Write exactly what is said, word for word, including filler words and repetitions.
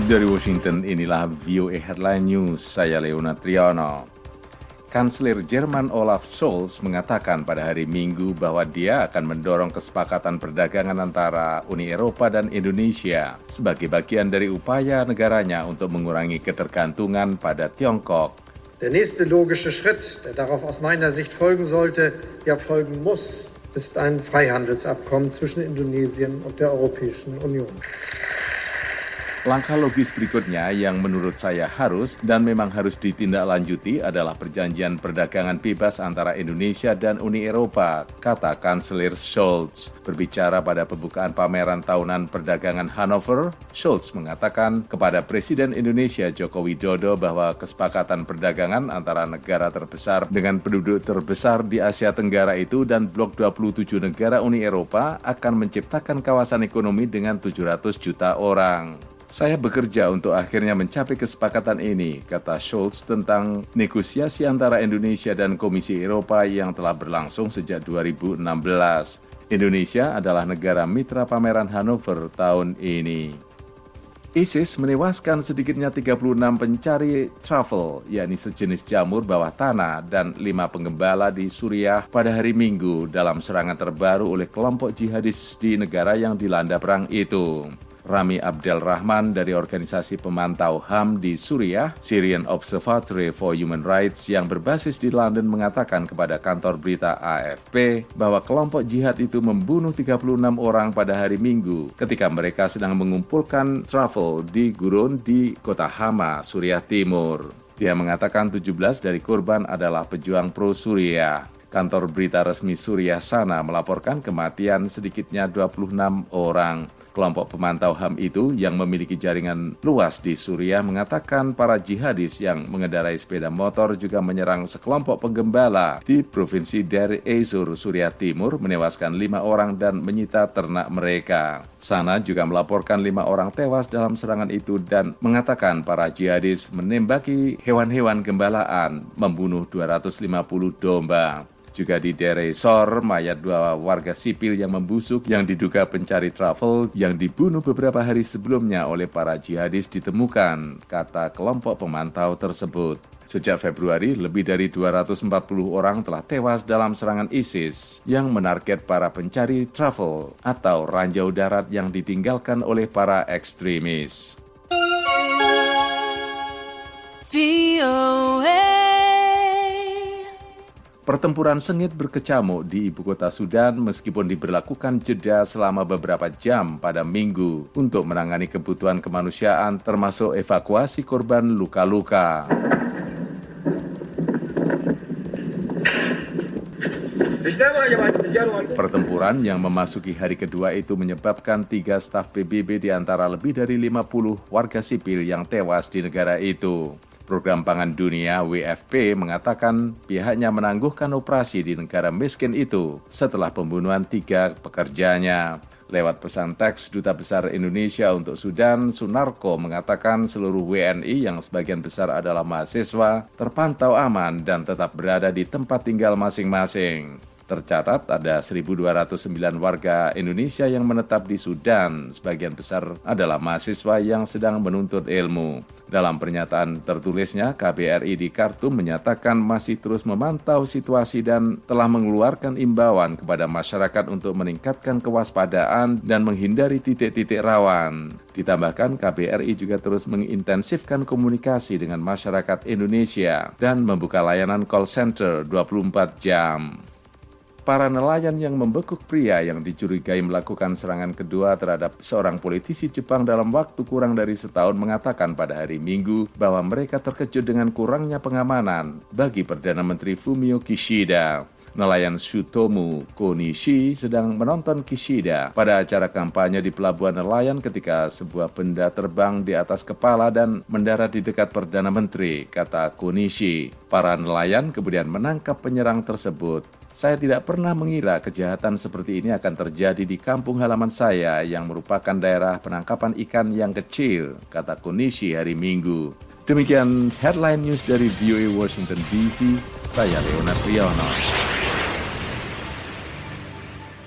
Dari Washington, inilah V O A Headline News, saya Leonard Triono. Kanselir Jerman Olaf Scholz mengatakan pada hari Minggu bahwa dia akan mendorong kesepakatan perdagangan antara Uni Eropa dan Indonesia sebagai bagian dari upaya negaranya untuk mengurangi ketergantungan pada Tiongkok. Der nächste logische Schritt, der darauf aus meiner Sicht folgen sollte, ja folgen muss, ist ein Freihandelsabkommen zwischen Indonesien und der Europäischen Union. Langkah logis berikutnya yang menurut saya harus dan memang harus ditindaklanjuti adalah perjanjian perdagangan bebas antara Indonesia dan Uni Eropa, kata Kanselir Scholz. Berbicara pada pembukaan pameran tahunan perdagangan Hannover, Scholz mengatakan kepada Presiden Indonesia Joko Widodo bahwa kesepakatan perdagangan antara negara terbesar dengan penduduk terbesar di Asia Tenggara itu dan blok dua puluh tujuh negara Uni Eropa akan menciptakan kawasan ekonomi dengan tujuh ratus juta orang. Saya bekerja untuk akhirnya mencapai kesepakatan ini, kata Scholz tentang negosiasi antara Indonesia dan Komisi Eropa yang telah berlangsung sejak dua ribu enam belas. Indonesia adalah negara mitra pameran Hannover tahun ini. ISIS menewaskan sedikitnya tiga puluh enam pencari truffle, yakni sejenis jamur bawah tanah, dan lima penggembala di Suriah pada hari Minggu dalam serangan terbaru oleh kelompok jihadis di negara yang dilanda perang itu. Rami Abdel Rahman dari organisasi pemantau H A M di Suriah, Syrian Observatory for Human Rights yang berbasis di London mengatakan kepada kantor berita A F P bahwa kelompok jihad itu membunuh tiga puluh enam orang pada hari Minggu ketika mereka sedang mengumpulkan truffle di gurun di kota Hama, Suriah Timur. Dia mengatakan tujuh belas dari korban adalah pejuang pro-Suriah. Kantor berita resmi Suriah Sana melaporkan kematian sedikitnya dua puluh enam orang. Kelompok pemantau H A M itu yang memiliki jaringan luas di Suriah mengatakan para jihadis yang mengendarai sepeda motor juga menyerang sekelompok penggembala di Provinsi Deir ez-Zor, Suriah Timur, menewaskan lima orang dan menyita ternak mereka. Sana juga melaporkan lima orang tewas dalam serangan itu dan mengatakan para jihadis menembaki hewan-hewan gembalaan, membunuh dua ratus lima puluh domba. Juga di Deir ez-Zor, mayat dua warga sipil yang membusuk yang diduga pencari truffle yang dibunuh beberapa hari sebelumnya oleh para jihadis ditemukan, kata kelompok pemantau tersebut. Sejak Februari, lebih dari dua ratus empat puluh orang telah tewas dalam serangan ISIS yang menarget para pencari truffle atau ranjau darat yang ditinggalkan oleh para ekstremis. V O A Pertempuran sengit berkecamuk di ibu kota Sudan meskipun diberlakukan jeda selama beberapa jam pada Minggu untuk menangani kebutuhan kemanusiaan termasuk evakuasi korban luka-luka. Pertempuran yang memasuki hari kedua itu menyebabkan tiga staf P B B di antara lebih dari lima puluh warga sipil yang tewas di negara itu. Program Pangan Dunia W F P mengatakan pihaknya menangguhkan operasi di negara miskin itu setelah pembunuhan tiga pekerjanya. Lewat pesan teks Duta Besar Indonesia untuk Sudan, Sunarko mengatakan seluruh W N I yang sebagian besar adalah mahasiswa terpantau aman dan tetap berada di tempat tinggal masing-masing. Tercatat ada seribu dua ratus sembilan warga Indonesia yang menetap di Sudan, sebagian besar adalah mahasiswa yang sedang menuntut ilmu. Dalam pernyataan tertulisnya, K B R I di Khartoum menyatakan masih terus memantau situasi dan telah mengeluarkan imbauan kepada masyarakat untuk meningkatkan kewaspadaan dan menghindari titik-titik rawan. Ditambahkan, K B R I juga terus mengintensifkan komunikasi dengan masyarakat Indonesia dan membuka layanan call center dua puluh empat jam. Para nelayan yang membekuk pria yang dicurigai melakukan serangan kedua terhadap seorang politisi Jepang dalam waktu kurang dari setahun mengatakan pada hari Minggu bahwa mereka terkejut dengan kurangnya pengamanan bagi Perdana Menteri Fumio Kishida. Nelayan Shutomu Konishi sedang menonton Kishida pada acara kampanye di pelabuhan nelayan ketika sebuah benda terbang di atas kepala dan mendarat di dekat Perdana Menteri, kata Konishi. Para nelayan kemudian menangkap penyerang tersebut. Saya tidak pernah mengira kejahatan seperti ini akan terjadi di kampung halaman saya yang merupakan daerah penangkapan ikan yang kecil, kata Konishi hari Minggu. Demikian headline news dari V O A Washington D C, saya Leonard Triono.